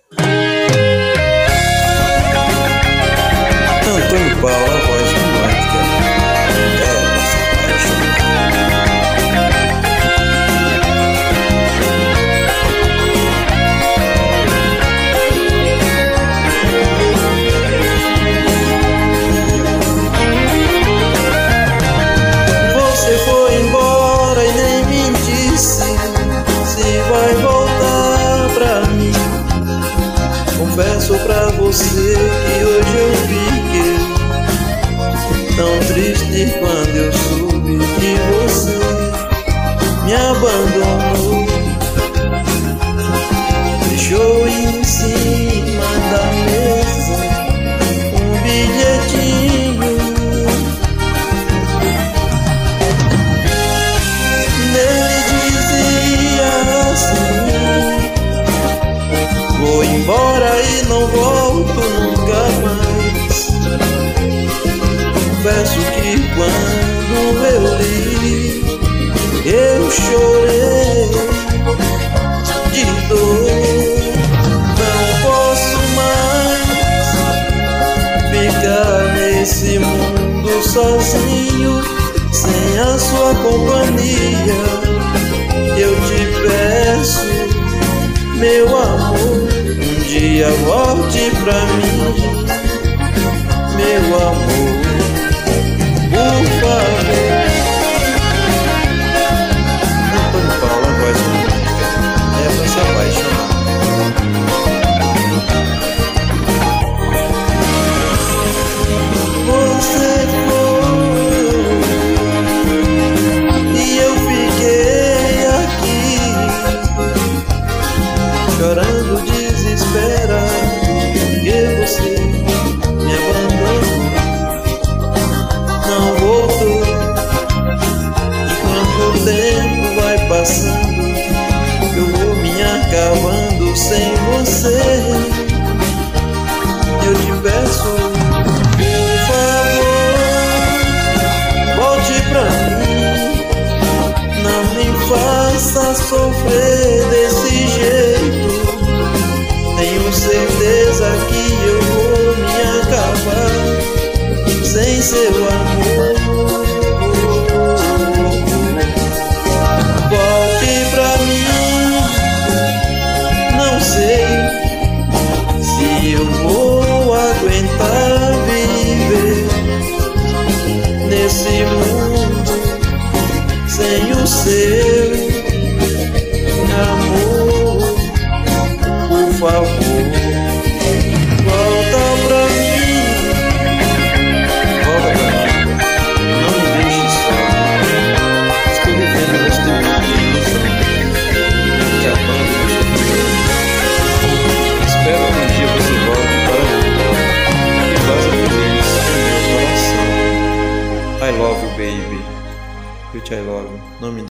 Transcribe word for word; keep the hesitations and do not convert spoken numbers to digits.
Antônio Paulo, a voz romântica. É, essa paixão. Você foi embora e nem me disse se vai voltar pra mim. Confesso pra você que hoje eu fiquei tão triste quando eu soube que você me abandonou. Deixou em cima da mesa um bilhetinho. Nele dizia assim: vou embora e não volto nunca mais. Confesso que quando eu li, eu chorei de dor. Não posso mais ficar nesse mundo sozinho, sem a sua companhia. Eu te peço, meu amor, um dia volte pra mim, meu amor, por favor. Antônio Paulo, a voz romântica. É pra se apaixonar. Você foi e eu fiquei aqui chorando desesperado, porque você me abandonou, não voltou. Enquanto o tempo vai passando, eu vou me acabando sem você. Eu te peço, por favor, volte pra mim. Não me faça sofrer desse jeito. Tenho certeza que eu vou me acabar sem seu amor. Volte pra mim. Não sei se eu vou aguentar viver nesse mundo sem o seu amor. Por favor, volta pra mim. Volta pra mim, não me deixe só. Estou vivendo neste mundo de ilusão, acabando de viver. Espero que um dia você volte para mim e faça feliz o meu coração. I love you, baby. Which I love you. Não me